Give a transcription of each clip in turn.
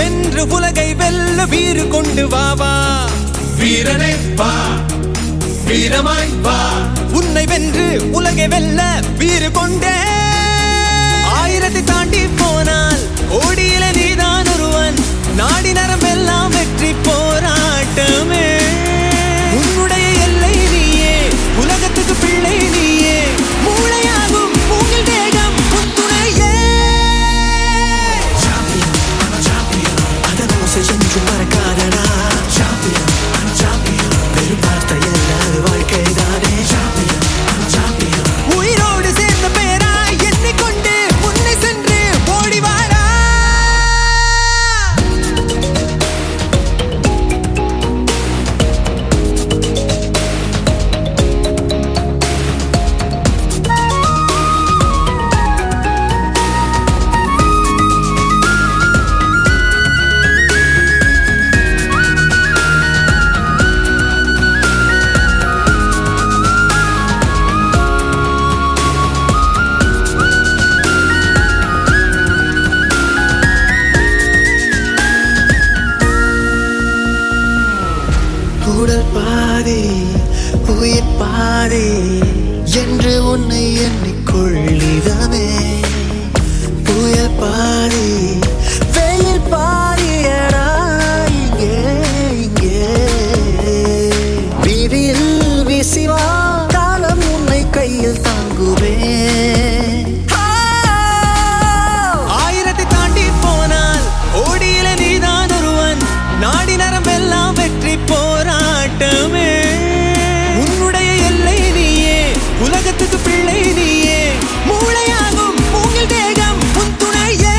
வென்று உலகை வெல்ல வீறு கொண்டு வா வா. வீரனே வா, வீரமாய் வா. உன்னை வென்று உலகை வெல்ல வீறு கொண்டே. ஆயிரத்தை தாண்டி போனால் ஓடியில நீதான் ஒருவன். நாடி நரம்பெல்லாம் வெற்றி போராட்டமே. உன்னுடைய எல்லை நீயே, உலகத்துக்கு பிள்ளை நீயே. மூளையாகும் மூங்கில் தேகம் உன் துணையே. என்றும் மறக்காதடா. வெறும் வார்த்தை எல்லாது வாழ்க்கைதானே. உயிரோடு சேர்ந்த பேரா எண்ணிக்கொண்டு முன்னே சென்று ஓடிவாரா. உடல் பாதி உயிர் பாதி என்று உன்னை எண்ணிக்கொள்ளிதமே. புயல் பாதி வெயில் பாதியடா. இங்கே இங்கே வீதியில் வீசிவா. காலம் உன்னை கையில் தாங்குவே. ஆயிரத்தை தாண்டி போனால் ஓடியில நீதான் ஒருவன். நாடி நரம்பெல்லாம் வெற்றி போராட்டமே. உன்னுடைய எல்லை நீயே, உலகத்துக்கு பிள்ளை நீயே. மூளையாகும் மூங்கில் தேகம் உன் துணையே.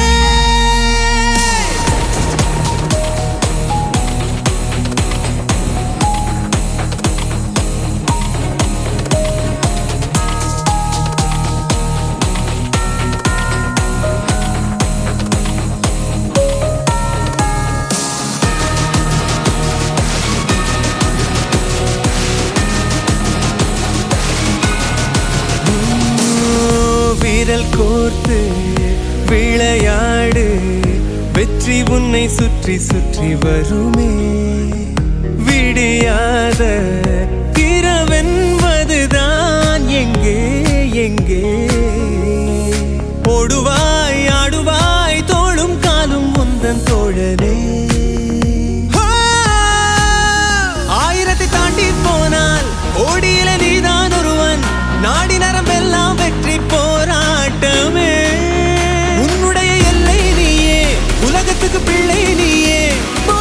விரல் கோர்த்து விளையாடு. வெற்றி உன்னை சுற்றி சுற்றி வருமே. விடியாத இரவென்பதுதான் எங்கே எங்கே. ஓடுவாய் ஆடுவாய் தோளும் காலும் உந்தன் தோழனே. ஆயிரத்தை தாண்டி போனால் ஓடியில நீதான் ஒருவன். நாடி நரம்பெல்லாம் வெற்றி போராட்டமே. உன்னுடைய எல்லை நீயே, உலகத்துக்கு பிள்ளை நீயே.